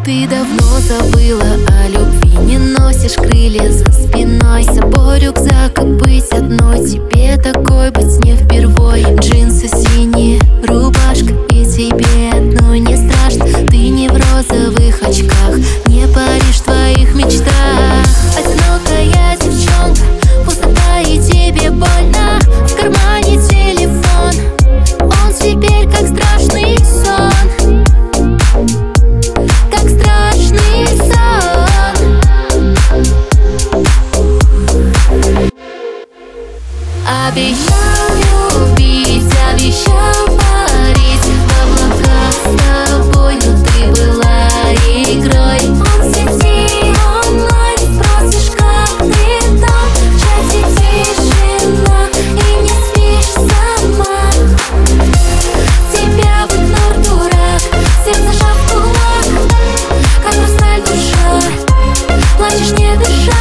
Ты давно забыла о любви, не носишь крылья за спиной. С собой рюкзак и быть одной, тебе такой быть не впервой. Джинсы синие, рубашка, и тебе одной не страшно. Ты не в розовых очках, не паришь в твоих мечтах. Одинокая девчонка, пустота и тебе больно. В кармане телефон, он теперь как страшный сон. Обещал любить, обещал парить в облаках с тобой, но ты была игрой. Он в сети онлайн, спросишь, как ты там. В чате тишина, и не спишь сама. Тебя в игнор, дурак, сердце сжав в кулак. Как хрусталь душа, плачешь не дыша.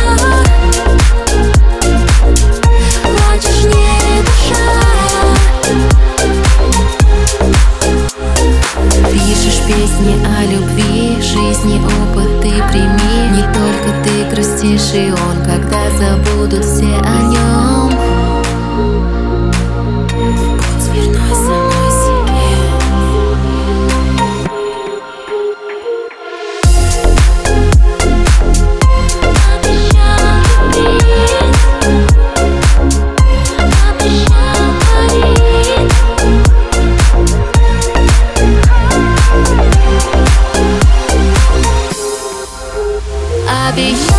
Песни о любви, жизни, опыт ты прими. Не только ты грустишь и он, когда забудут все о нем. Будь верной самой себе. Обещал